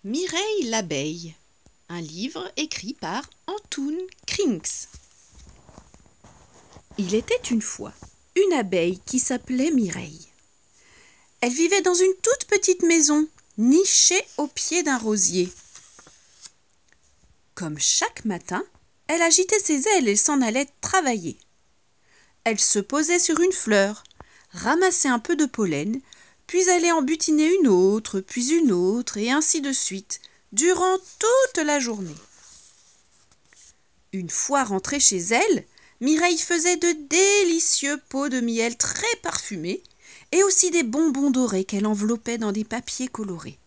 Mireille l'abeille, un livre écrit par Antoon Krinks. Il était une fois une abeille qui s'appelait Mireille. Elle vivait dans une toute petite maison, nichée au pied d'un rosier. Comme chaque matin, elle agitait ses ailes et s'en allait travailler. Elle se posait sur une fleur, ramassait un peu de pollen, puis allait en butiner une autre, puis une autre, et ainsi de suite, durant toute la journée. Une fois rentrée chez elle, Mireille faisait de délicieux pots de miel très parfumés et aussi des bonbons dorés qu'elle enveloppait dans des papiers colorés.